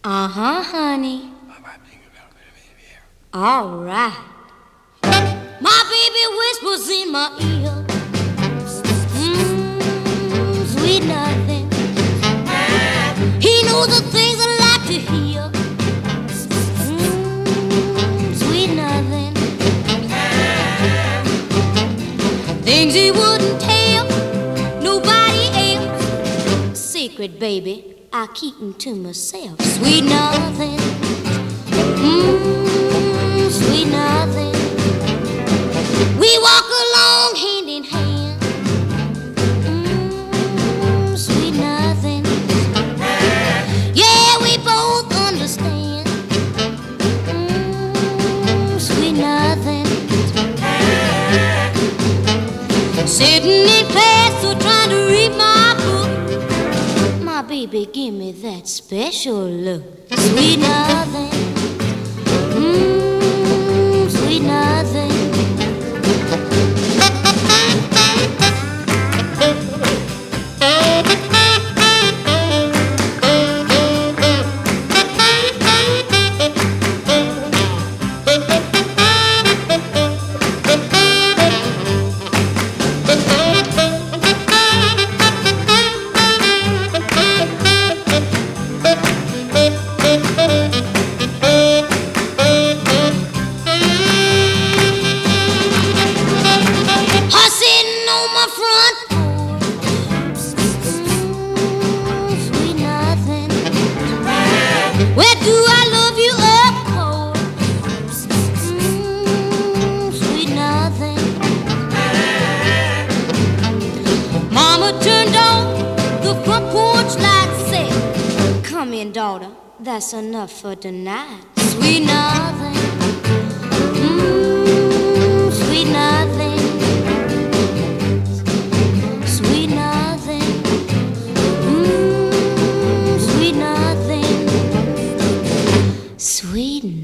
Uh-huh, honey. All right. My baby whispers in my ear. Sweet nothing. He knows the things I like to hear. Sweet nothing. Things he wouldn't tell nobody else. Secret, baby, I keep them to myself. Sweet nothing. Sweet nothing. We walk along hand in hand. Sweet nothing. Yeah, we both understand. Sweet nothing. Sitting in class or trying to read my book. My baby, give me that special look. Sweet nothing. Sweet nothing. Where do I love you up for? Sweet nothing. Mama turned on the front porch light, said, come in, daughter, that's enough for tonight. Sweet nothing. Sweet nothing. Sweet nothing. Sweet nothing. Sweet